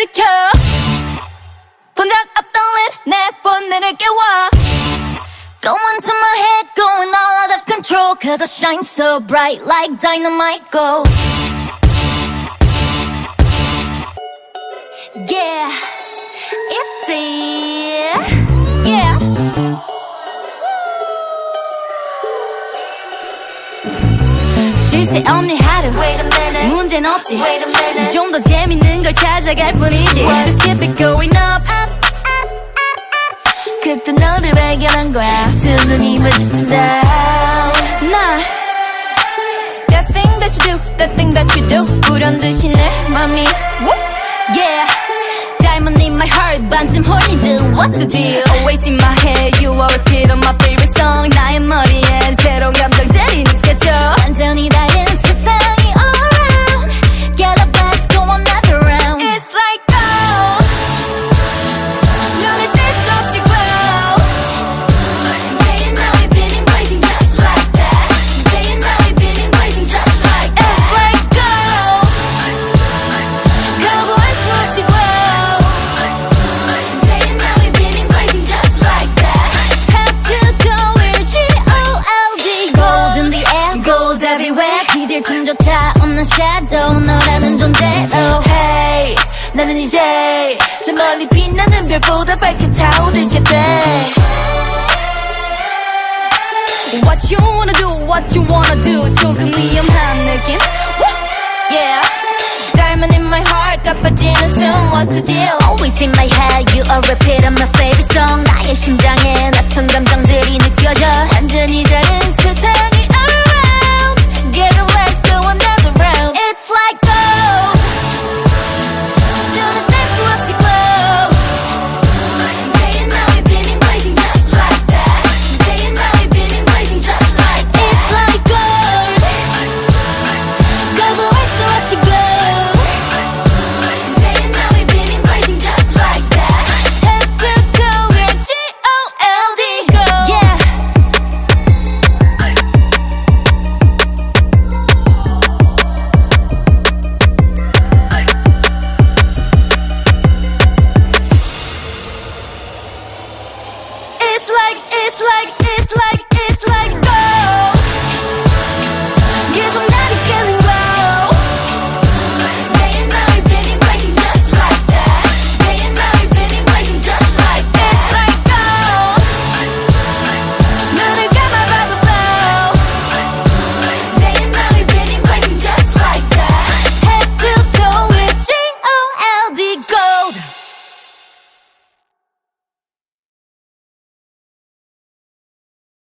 일으켜 본 적 없던 일 내 본능을 깨워 Going to my head, going all out of control Cause I shine so bright like dynamite gold Yeah, it's it Yeah 쉴새 없는 하루 문제는 없지 좀 더 재밌는 걸 찾아갈 뿐이지 Just keep it going up 그때 너를 발견한 거야 두 눈이 마주친다 나 That thing that you do, that thing that you do 불현듯이 내 맘이 Yeah Diamond in my heart 반쯤 홀린 듯 What's the deal? Always in my head You are repeat on my favorite song 나의 머리엔 새로운 감정들이 느껴져 완전히 다른 세상이 all around Get up, let's go another round It's like gold 눈을 뗄 수 없이 glow Day and night we've been blazing just like that Day and night we've been blazing just like that It's like gold 거부할 수 없이 glow Day and night we've been blazing just like that Head to toe we're G-O-L-D Gold in the air, gold everywhere 비딜 틈조차 없는 shadow 너라는 존재로 Hey 나는 이제 저 멀리 빛나는 별보다 밝게 타오르게 돼 What you wanna do, what you wanna do 조금 위험한 느낌 Yeah Diamond in my heart 가빠지는 숨 What's the deal Always in my head You are repeat on my favorite song 나의 심장에 낯선 감정들이 느껴져 완전히 다른 세상